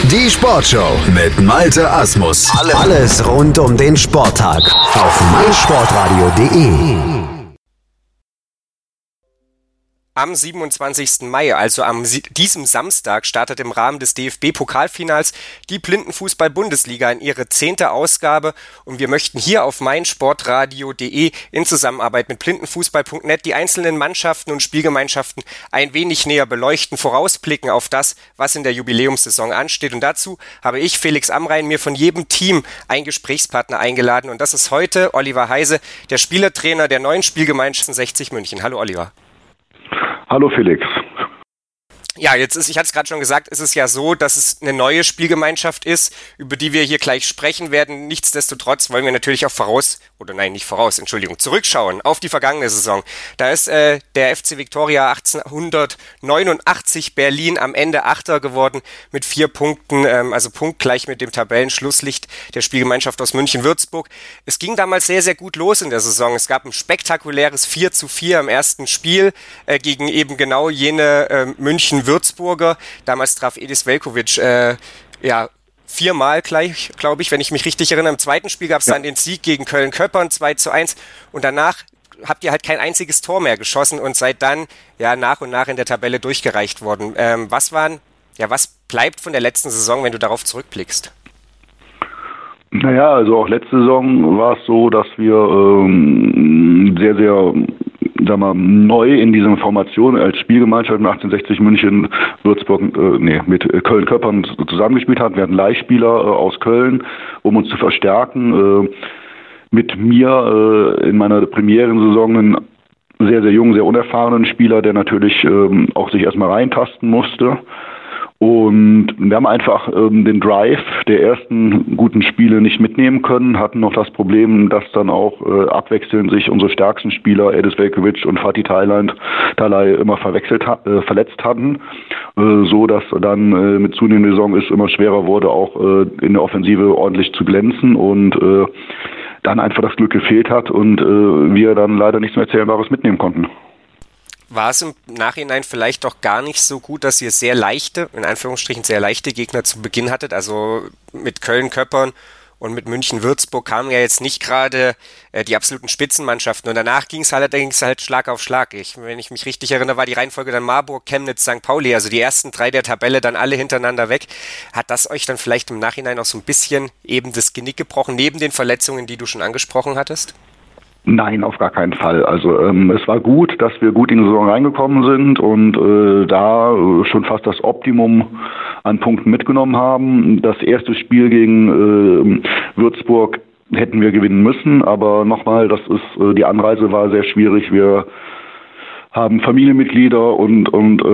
Die Sportshow mit Malte Asmus. Alles rund um den Sporttag auf meinsportradio.de. Am 27. Mai, also diesem Samstag, startet im Rahmen des DFB-Pokalfinals die Blindenfußball-Bundesliga in ihre 10. Ausgabe und wir möchten hier auf meinsportradio.de in Zusammenarbeit mit blindenfußball.net die einzelnen Mannschaften und Spielgemeinschaften ein wenig näher beleuchten, vorausblicken auf das, was in der Jubiläumssaison ansteht. Und dazu habe ich, Felix Amrain, mir von jedem Team einen Gesprächspartner eingeladen und das ist heute Oliver Heise, der Spielertrainer der neuen Spielgemeinschaft 60 München. Hallo Oliver. Hallo Felix. Ja, ich hatte es gerade schon gesagt, ist es ja so, dass es eine neue Spielgemeinschaft ist, über die wir hier gleich sprechen werden. Nichtsdestotrotz wollen wir natürlich auch zurückschauen auf die vergangene Saison. Da ist der FC Viktoria 1889 Berlin am Ende Achter geworden mit 4 Punkten, also punktgleich mit dem Tabellenschlusslicht der Spielgemeinschaft aus München-Würzburg. Es ging damals sehr, sehr gut los in der Saison. Es gab ein spektakuläres 4:4 im ersten Spiel gegen eben genau jene München-Würzburger. Damals traf Edis Veljković 4-mal gleich, glaube ich, wenn ich mich richtig erinnere. Im zweiten Spiel gab es dann den Sieg gegen Köln-Köppern 2:1 und danach habt ihr halt kein einziges Tor mehr geschossen und seid dann nach und nach in der Tabelle durchgereicht worden. Was bleibt von der letzten Saison, wenn du darauf zurückblickst? Naja, also auch letzte Saison war es so, dass wir sehr, sehr neu in dieser Formation als Spielgemeinschaft mit 1860 München, Würzburg, mit Köln-Köppern zusammengespielt hatten. Wir hatten Leihspieler aus Köln, um uns zu verstärken. Mit mir in meiner Premierensaison einen sehr, sehr jungen, sehr unerfahrenen Spieler, der natürlich auch sich erstmal reintasten musste. Und wir haben einfach den Drive der ersten guten Spiele nicht mitnehmen können, hatten noch das Problem, dass dann auch abwechselnd sich unsere stärksten Spieler, Edis Veljković und Fatih Talay, immer verletzt hatten, so dass dann mit zunehmender Saison es immer schwerer wurde, auch in der Offensive ordentlich zu glänzen und dann einfach das Glück gefehlt hat und wir dann leider nichts mehr Erzählbares mitnehmen konnten. War es im Nachhinein vielleicht doch gar nicht so gut, dass ihr sehr leichte Gegner zu Beginn hattet? Also mit Köln-Köppern und mit München-Würzburg kamen ja jetzt nicht gerade die absoluten Spitzenmannschaften. Und danach ging es allerdings halt Schlag auf Schlag. Wenn ich mich richtig erinnere, war die Reihenfolge dann Marburg, Chemnitz, St. Pauli. Also die ersten 3 der Tabelle dann alle hintereinander weg. Hat das euch dann vielleicht im Nachhinein auch so ein bisschen eben das Genick gebrochen, neben den Verletzungen, die du schon angesprochen hattest? Nein, auf gar keinen Fall. Also es war gut, dass wir gut in die Saison reingekommen sind und da schon fast das Optimum an Punkten mitgenommen haben. Das erste Spiel gegen Würzburg hätten wir gewinnen müssen, aber nochmal, die Anreise war sehr schwierig. Wir haben Familienmitglieder und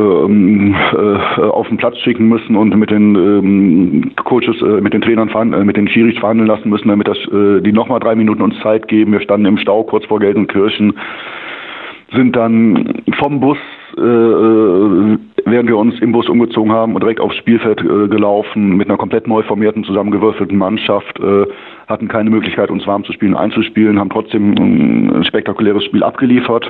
auf den Platz schicken müssen und mit den Coaches, mit den Trainern, mit den Schiris verhandeln lassen müssen, damit die nochmal 3 Minuten uns Zeit geben. Wir standen im Stau kurz vor Gelsenkirchen, sind dann vom Bus, während wir uns im Bus umgezogen haben und direkt aufs Spielfeld gelaufen mit einer komplett neu formierten, zusammengewürfelten Mannschaft, hatten keine Möglichkeit, uns warm zu spielen, einzuspielen, haben trotzdem ein spektakuläres Spiel abgeliefert.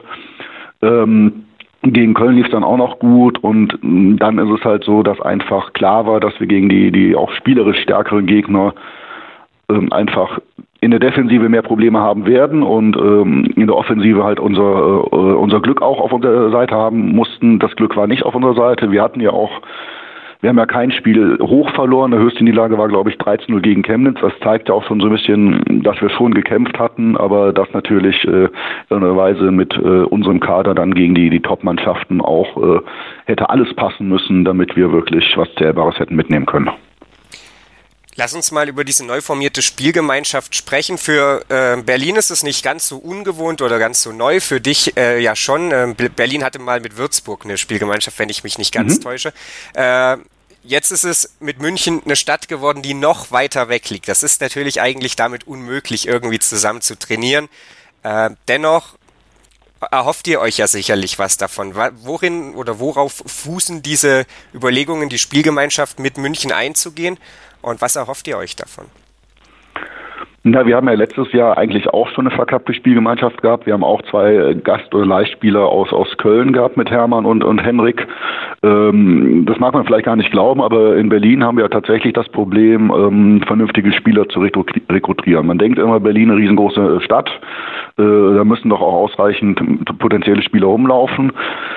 Gegen Köln lief es dann auch noch gut und dann ist es halt so, dass einfach klar war, dass wir gegen die auch spielerisch stärkeren Gegner einfach in der Defensive mehr Probleme haben werden und in der Offensive halt unser Glück auch auf unserer Seite haben mussten. Das Glück war nicht auf unserer Seite. Wir haben ja kein Spiel hoch verloren. Der höchste Niederlage war, glaube ich, 13:0 gegen Chemnitz. Das zeigt ja auch schon so ein bisschen, dass wir schon gekämpft hatten, aber das natürlich irgendeine mit unserem Kader dann gegen die Top-Mannschaften auch hätte alles passen müssen, damit wir wirklich was Zählbares hätten mitnehmen können. Lass uns mal über diese neu formierte Spielgemeinschaft sprechen. Für Berlin ist es nicht ganz so ungewohnt oder ganz so neu, für dich ja schon. Berlin hatte mal mit Würzburg eine Spielgemeinschaft, wenn ich mich nicht ganz täusche. Jetzt ist es mit München eine Stadt geworden, die noch weiter weg liegt. Das ist natürlich eigentlich damit unmöglich, irgendwie zusammen zu trainieren. Dennoch erhofft ihr euch ja sicherlich was davon. Worin oder worauf fußen diese Überlegungen, die Spielgemeinschaft mit München einzugehen? Und was erhofft ihr euch davon? Na, wir haben ja letztes Jahr eigentlich auch schon eine verkappte Spielgemeinschaft gehabt. Wir haben auch 2 Gast- oder Leihspieler aus Köln gehabt mit Hermann und Henrik. Das mag man vielleicht gar nicht glauben, aber in Berlin haben wir tatsächlich das Problem, vernünftige Spieler zu rekrutieren. Man denkt immer, Berlin eine riesengroße Stadt. Da müssen doch auch ausreichend potenzielle Spieler rumlaufen.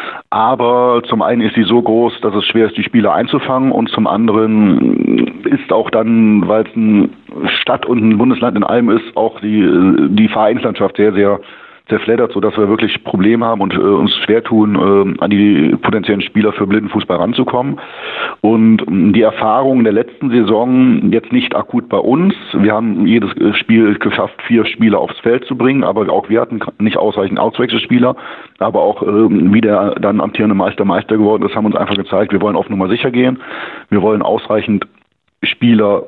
Aber zum einen ist sie so groß, dass es schwer ist, die Spieler einzufangen, und zum anderen ist auch dann, weil es eine Stadt und ein Bundesland in allem ist, auch die Vereinslandschaft sehr, sehr zerfleddert, sodass wir wirklich Probleme haben und uns schwer tun, an die potenziellen Spieler für Blindenfußball ranzukommen. Und die Erfahrung der letzten Saison, jetzt nicht akut bei uns, wir haben jedes Spiel geschafft, 4 Spieler aufs Feld zu bringen, aber auch wir hatten nicht ausreichend Auswechselspieler, aber auch wie der dann amtierende Meister geworden ist, haben uns einfach gezeigt, wir wollen auf Nummer sicher gehen, wir wollen ausreichend Spieler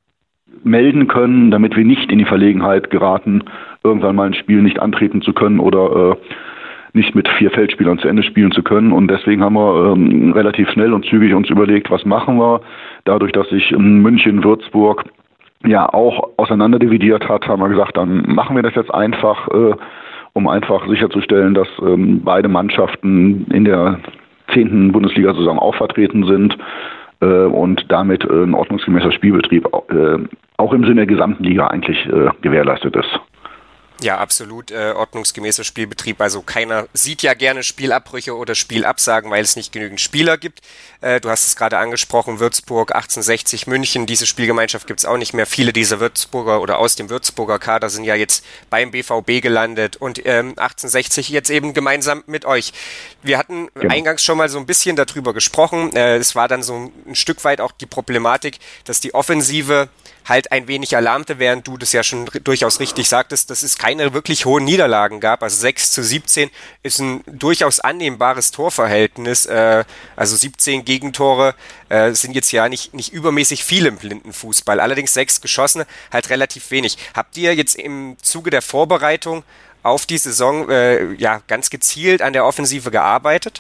melden können, damit wir nicht in die Verlegenheit geraten, irgendwann mal ein Spiel nicht antreten zu können oder nicht mit 4 Feldspielern zu Ende spielen zu können. Und deswegen haben wir relativ schnell und zügig uns überlegt, was machen wir. Dadurch, dass sich München, Würzburg ja auch auseinanderdividiert hat, haben wir gesagt, dann machen wir das jetzt einfach, um einfach sicherzustellen, dass beide Mannschaften in der 10. Bundesliga-Saison auch vertreten sind und damit ein ordnungsgemäßer Spielbetrieb auch im Sinne der gesamten Liga eigentlich gewährleistet ist. Ja, absolut ordnungsgemäßer Spielbetrieb. Also keiner sieht ja gerne Spielabbrüche oder Spielabsagen, weil es nicht genügend Spieler gibt. Du hast es gerade angesprochen, Würzburg, 1860 München, diese Spielgemeinschaft gibt es auch nicht mehr. Viele dieser Würzburger oder aus dem Würzburger Kader sind ja jetzt beim BVB gelandet und 1860 jetzt eben gemeinsam mit euch. Wir hatten eingangs schon mal so ein bisschen darüber gesprochen. Es war dann so ein Stück weit auch die Problematik, dass die Offensive halt ein wenig erlahmte, während du das ja schon durchaus richtig sagtest, dass es keine wirklich hohen Niederlagen gab. Also 6-17 ist ein durchaus annehmbares Torverhältnis. Also 17 Gegentore sind jetzt ja nicht übermäßig viel im Blindenfußball. Allerdings 6 geschossene, halt relativ wenig. Habt ihr jetzt im Zuge der Vorbereitung auf die Saison ganz gezielt an der Offensive gearbeitet?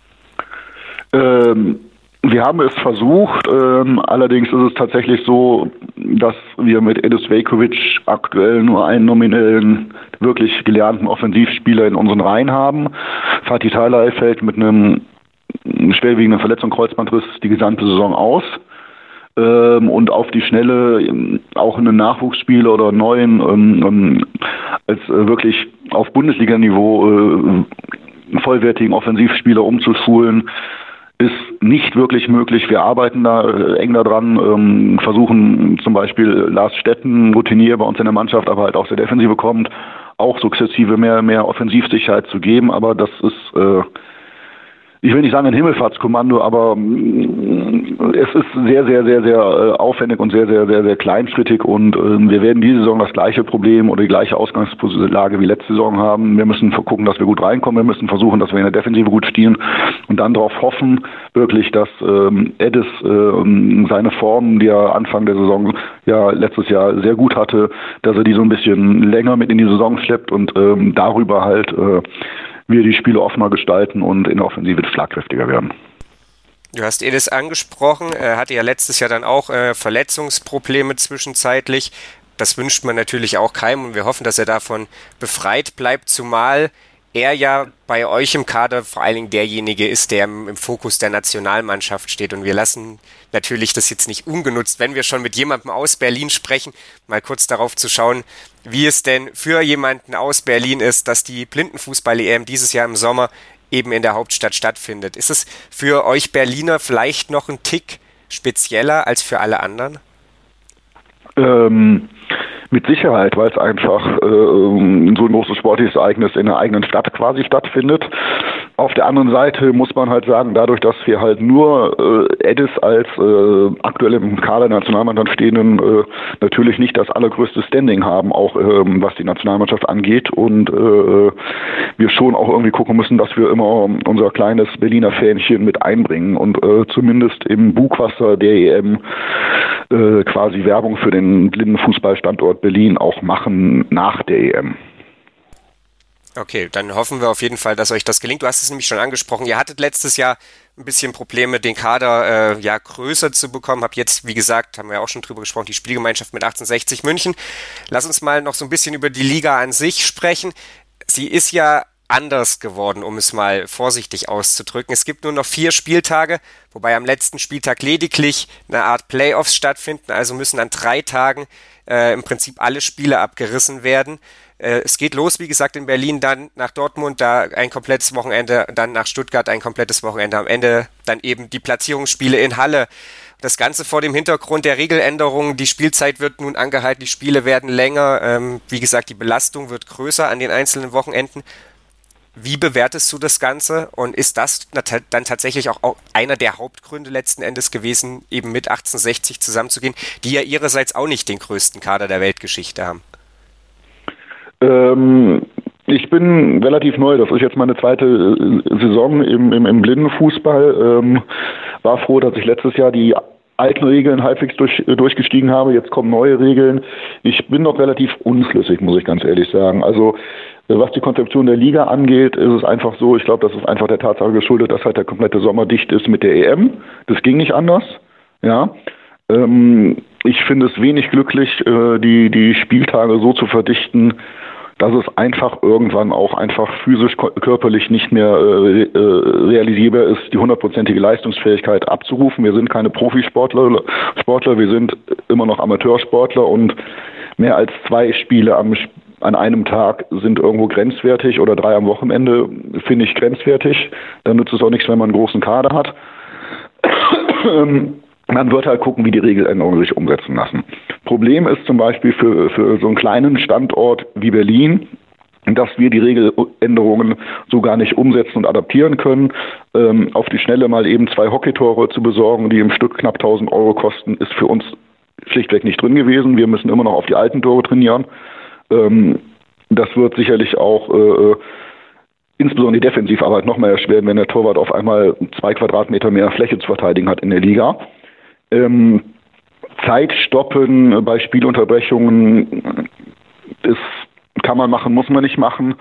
Wir haben es versucht, allerdings ist es tatsächlich so, dass wir mit Edis Vejkovic aktuell nur einen nominellen, wirklich gelernten Offensivspieler in unseren Reihen haben. Fatih Talay fällt mit einem schwerwiegenden Verletzung, Kreuzbandriss, die gesamte Saison aus. Und auf die Schnelle auch einen Nachwuchsspieler oder neuen, als wirklich auf Bundesliga-Niveau vollwertigen Offensivspieler umzuschulen, ist nicht wirklich möglich. Wir arbeiten da eng daran, versuchen zum Beispiel Lars Stetten, Routinier bei uns in der Mannschaft, aber halt aus der Defensive kommt, auch sukzessive mehr Offensivsicherheit zu geben. Aber das ist, ich will nicht sagen ein Himmelfahrtskommando, aber es ist sehr, sehr, sehr, sehr aufwendig und sehr, sehr, sehr, sehr kleinschrittig, und wir werden diese Saison das gleiche Problem oder die gleiche Ausgangslage wie letzte Saison haben. Wir müssen gucken, dass wir gut reinkommen, wir müssen versuchen, dass wir in der Defensive gut stehen und dann darauf hoffen, wirklich, dass Edis seine Form, die er Anfang der Saison ja letztes Jahr sehr gut hatte, dass er die so ein bisschen länger mit in die Saison schleppt und darüber halt wir die Spiele offener gestalten und in der Offensive schlagkräftiger werden. Du hast Edis angesprochen, er hatte ja letztes Jahr dann auch Verletzungsprobleme zwischenzeitlich. Das wünscht man natürlich auch keinem und wir hoffen, dass er davon befreit bleibt, zumal er ja bei euch im Kader vor allen Dingen derjenige ist, der im Fokus der Nationalmannschaft steht, und wir lassen natürlich das jetzt nicht ungenutzt, wenn wir schon mit jemandem aus Berlin sprechen, mal kurz darauf zu schauen, wie es denn für jemanden aus Berlin ist, dass die Blindenfußball-EM dieses Jahr im Sommer eben in der Hauptstadt stattfindet. Ist es für euch Berliner vielleicht noch ein Tick spezieller als für alle anderen? Mit Sicherheit, weil es einfach so ein großes sportliches Ereignis in der eigenen Stadt quasi stattfindet. Auf der anderen Seite muss man halt sagen, dadurch, dass wir halt nur Edis als aktuell im Kader der Nationalmannschaft stehenden natürlich nicht das allergrößte Standing haben, auch was die Nationalmannschaft angeht, und wir schon auch irgendwie gucken müssen, dass wir immer unser kleines Berliner Fähnchen mit einbringen und zumindest im Bugwasser der EM quasi Werbung für den Blindenfußballstandort Berlin auch machen nach der EM. Okay, dann hoffen wir auf jeden Fall, dass euch das gelingt. Du hast es nämlich schon angesprochen. Ihr hattet letztes Jahr ein bisschen Probleme, den Kader größer zu bekommen. Habt jetzt, wie gesagt, haben wir auch schon drüber gesprochen, die Spielgemeinschaft mit 1860 München. Lass uns mal noch so ein bisschen über die Liga an sich sprechen. Sie ist ja anders geworden, um es mal vorsichtig auszudrücken. Es gibt nur noch 4 Spieltage, wobei am letzten Spieltag lediglich eine Art Playoffs stattfinden. Also müssen an 3 Tagen im Prinzip alle Spiele abgerissen werden. Es geht los, wie gesagt, in Berlin, dann nach Dortmund, da ein komplettes Wochenende, dann nach Stuttgart ein komplettes Wochenende, am Ende dann eben die Platzierungsspiele in Halle. Das Ganze vor dem Hintergrund der Regeländerungen, die Spielzeit wird nun angehalten, die Spiele werden länger, wie gesagt, die Belastung wird größer an den einzelnen Wochenenden. Wie bewertest du das Ganze und ist das dann tatsächlich auch einer der Hauptgründe letzten Endes gewesen, eben mit 1860 zusammenzugehen, die ja ihrerseits auch nicht den größten Kader der Weltgeschichte haben? Ich bin relativ neu, das ist jetzt meine zweite Saison im Blindenfußball. War froh, dass ich letztes Jahr die alten Regeln halbwegs durchgestiegen habe. Jetzt kommen neue Regeln. Ich bin noch relativ unschlüssig, muss ich ganz ehrlich sagen. Also was die Konzeption der Liga angeht, ist es einfach so, ich glaube, das ist einfach der Tatsache geschuldet, dass halt der komplette Sommer dicht ist mit der EM. Das ging nicht anders. Ja. Ich finde es wenig glücklich, die Spieltage so zu verdichten, dass es einfach irgendwann auch einfach physisch, körperlich nicht mehr realisierbar ist, die 100%ige Leistungsfähigkeit abzurufen. Wir sind keine Profisportler, wir sind immer noch Amateursportler und mehr als 2 Spiele an einem Tag sind irgendwo grenzwertig oder 3 am Wochenende finde ich grenzwertig. Dann nützt es auch nichts, wenn man einen großen Kader hat. Man wird halt gucken, wie die Regeländerungen sich umsetzen lassen. Problem ist zum Beispiel für so einen kleinen Standort wie Berlin, dass wir die Regeländerungen so gar nicht umsetzen und adaptieren können. Auf die Schnelle mal eben 2 Hockeytore zu besorgen, die im Stück knapp 1.000 Euro kosten, ist für uns schlichtweg nicht drin gewesen. Wir müssen immer noch auf die alten Tore trainieren. Das wird sicherlich auch insbesondere die Defensivarbeit noch mal erschweren, wenn der Torwart auf einmal 2 Quadratmeter mehr Fläche zu verteidigen hat in der Liga. Zeit stoppen bei Spielunterbrechungen kann man machen, muss man nicht machen.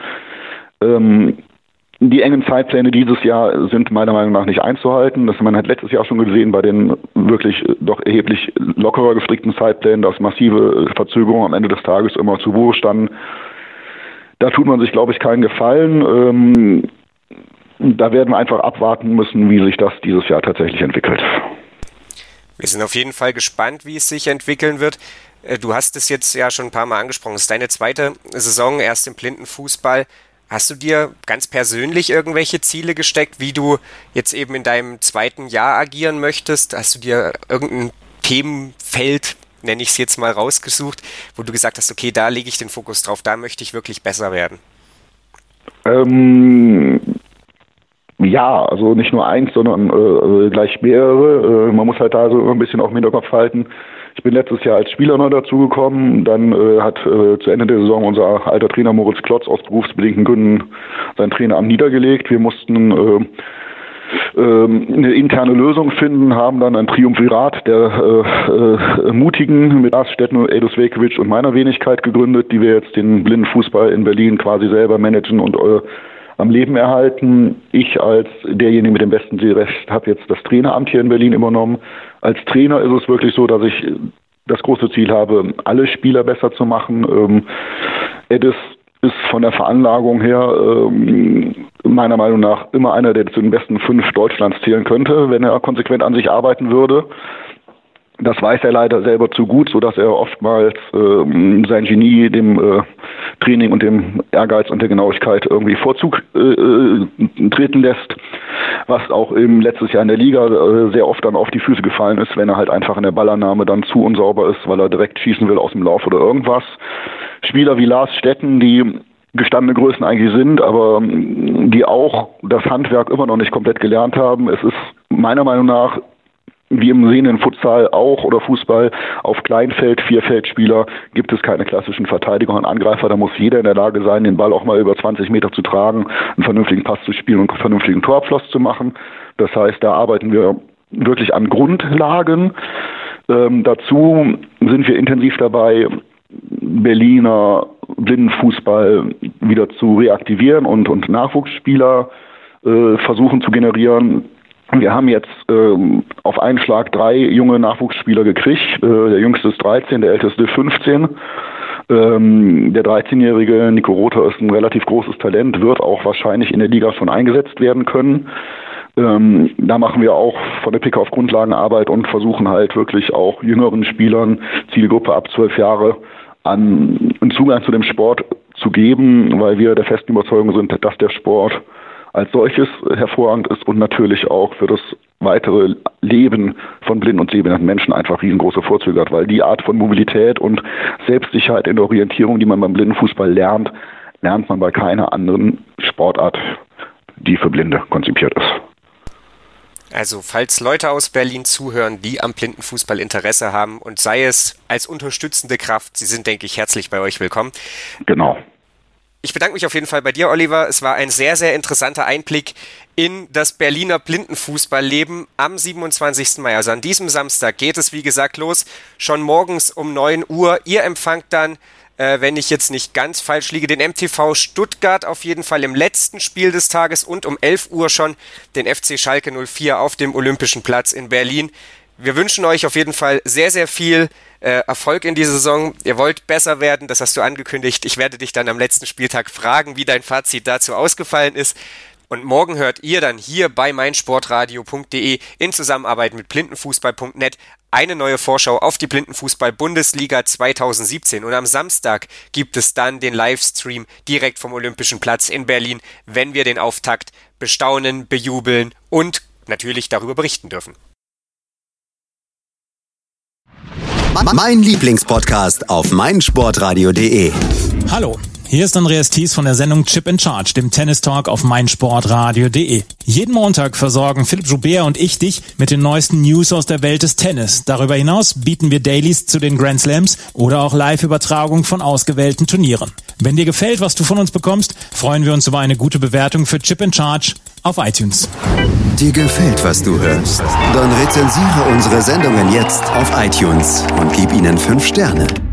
Die engen Zeitpläne dieses Jahr sind meiner Meinung nach nicht einzuhalten. Man hat letztes Jahr schon gesehen bei den wirklich doch erheblich lockerer gestrickten Zeitplänen, dass massive Verzögerungen am Ende des Tages immer zu Buche standen. Da tut man sich, glaube ich, keinen Gefallen. Da werden wir einfach abwarten müssen, wie sich das dieses Jahr tatsächlich entwickelt. Wir sind auf jeden Fall gespannt, wie es sich entwickeln wird. Du hast es jetzt ja schon ein paar Mal angesprochen. Es ist deine zweite Saison erst im Blindenfußball. Hast du dir ganz persönlich irgendwelche Ziele gesteckt, wie du jetzt eben in deinem zweiten Jahr agieren möchtest? Hast du dir irgendein Themenfeld, nenne ich es jetzt mal, rausgesucht, wo du gesagt hast, okay, da lege ich den Fokus drauf, da möchte ich wirklich besser werden? Ja, also nicht nur eins, sondern gleich mehrere. Man muss halt da so ein bisschen auch im Hinterkopf halten. Ich bin letztes Jahr als Spieler neu dazugekommen. Dann hat zu Ende der Saison unser alter Trainer Moritz Klotz aus berufsbedingten Gründen sein Traineramt niedergelegt. Wir mussten eine interne Lösung finden, haben dann ein Triumvirat der Mutigen mit Lars Stetten, Edo Svejkovic und meiner Wenigkeit gegründet, die wir jetzt den Blindenfußball in Berlin quasi selber managen und am Leben erhalten. Ich als derjenige mit dem besten Zielrecht habe jetzt das Traineramt hier in Berlin übernommen. Als Trainer ist es wirklich so, dass ich das große Ziel habe, alle Spieler besser zu machen. Edis ist von der Veranlagung her meiner Meinung nach immer einer, der zu den besten 5 Deutschlands zählen könnte, wenn er konsequent an sich arbeiten würde. Das weiß er leider selber zu gut, sodass er oftmals sein Genie dem Training und dem Ehrgeiz und der Genauigkeit irgendwie Vorzug treten lässt, was auch im letztes Jahr in der Liga sehr oft dann auf die Füße gefallen ist, wenn er halt einfach in der Ballannahme dann zu unsauber ist, weil er direkt schießen will aus dem Lauf oder irgendwas. Spieler wie Lars Stetten, die gestandene Größen eigentlich sind, aber die auch das Handwerk immer noch nicht komplett gelernt haben. Es ist meiner Meinung nach, wie im sehenden Futsal auch oder Fußball, auf Kleinfeld, 4-Feldspieler gibt es keine klassischen Verteidiger und Angreifer. Da muss jeder in der Lage sein, den Ball auch mal über 20 Meter zu tragen, einen vernünftigen Pass zu spielen und einen vernünftigen Torabschluss zu machen. Das heißt, da arbeiten wir wirklich an Grundlagen. Dazu sind wir intensiv dabei, Berliner Blindenfußball wieder zu reaktivieren und Nachwuchsspieler versuchen zu generieren. Wir haben jetzt auf einen Schlag 3 junge Nachwuchsspieler gekriegt. Der jüngste ist 13, der älteste 15. Der 13-jährige Nico Rother ist ein relativ großes Talent, wird auch wahrscheinlich in der Liga schon eingesetzt werden können. Da machen wir auch von der PK auf Grundlagenarbeit und versuchen halt wirklich auch jüngeren Spielern, Zielgruppe ab 12 Jahre, einen Zugang zu dem Sport zu geben, weil wir der festen Überzeugung sind, dass der Sport als solches hervorragend ist und natürlich auch für das weitere Leben von blinden und sehbehinderten Menschen einfach riesengroße Vorzüge hat, weil die Art von Mobilität und Selbstsicherheit in der Orientierung, die man beim Blindenfußball lernt man bei keiner anderen Sportart, die für Blinde konzipiert ist. Also falls Leute aus Berlin zuhören, die am Blindenfußball Interesse haben und sei es als unterstützende Kraft, sie sind, denke ich, herzlich bei euch willkommen. Genau. Ich bedanke mich auf jeden Fall bei dir, Oliver. Es war ein sehr, sehr interessanter Einblick in das Berliner Blindenfußballleben am 27. Mai. Also an diesem Samstag geht es, wie gesagt, los. Schon morgens um 9 Uhr. Ihr empfangt dann, wenn ich jetzt nicht ganz falsch liege, den MTV Stuttgart auf jeden Fall im letzten Spiel des Tages und um 11 Uhr schon den FC Schalke 04 auf dem Olympischen Platz in Berlin. Wir wünschen euch auf jeden Fall sehr, sehr viel Erfolg in dieser Saison. Ihr wollt besser werden, das hast du angekündigt. Ich werde dich dann am letzten Spieltag fragen, wie dein Fazit dazu ausgefallen ist. Und morgen hört ihr dann hier bei meinsportradio.de in Zusammenarbeit mit blindenfußball.net eine neue Vorschau auf die Blindenfußball-Bundesliga 2017. Und am Samstag gibt es dann den Livestream direkt vom Olympischen Platz in Berlin, wenn wir den Auftakt bestaunen, bejubeln und natürlich darüber berichten dürfen. Mein Lieblingspodcast auf meinsportradio.de. Hallo, hier ist Andreas Thies von der Sendung Chip in Charge, dem Tennis-Talk auf meinsportradio.de. Jeden Montag versorgen Philipp Joubert und ich dich mit den neuesten News aus der Welt des Tennis. Darüber hinaus bieten wir Dailies zu den Grand Slams oder auch Live-Übertragung von ausgewählten Turnieren. Wenn dir gefällt, was du von uns bekommst, freuen wir uns über eine gute Bewertung für Chip in Charge auf iTunes. Dir gefällt, was du hörst? Dann rezensiere unsere Sendungen jetzt auf iTunes und gib ihnen 5 Sterne.